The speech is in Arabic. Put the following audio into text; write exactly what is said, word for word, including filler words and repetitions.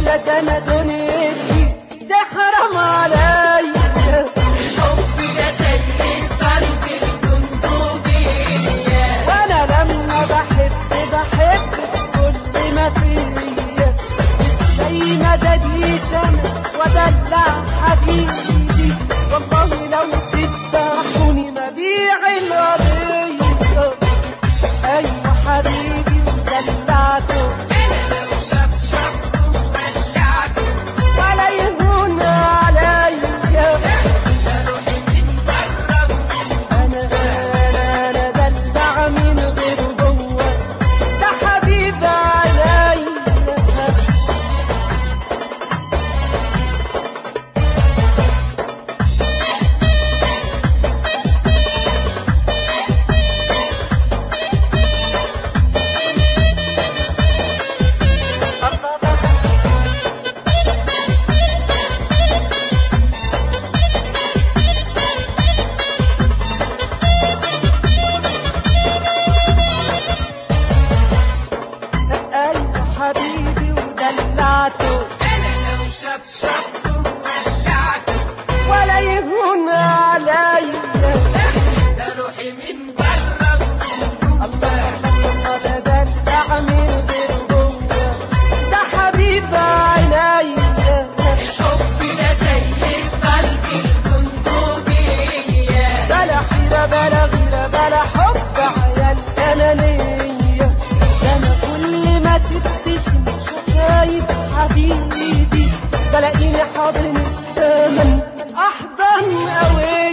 ده انا دنيتي تحرم عليا. الحب ده زي البرد البندقية، وانا لما بحب بحب كل ما فيا، ازاي ما داديش انا ودلع حبيبي، والله لو تذبحوني ما بيع القضية. ايوه حبيبي ودلعته، أنا لو شبشبته وولعته ولا يهون عليا. ده روحي من بره انا انا انا دلع من غير هو، ده حبيب عينيا. ايوه حبيبي ودلعته، أنا لو شبشبته وولعته ولا يهون عليا. ده روحي من بره الله الله ده دلع من غير هو، ده حبيب عينيا. الحب ده زي البرد البندقية، بلا حيرة بلا غيرة بلا حب عيال أنانية، ده أنا كل ما تبتسم شفايف حبيبي بلاقيني حاضن الزمن أحضن أوي.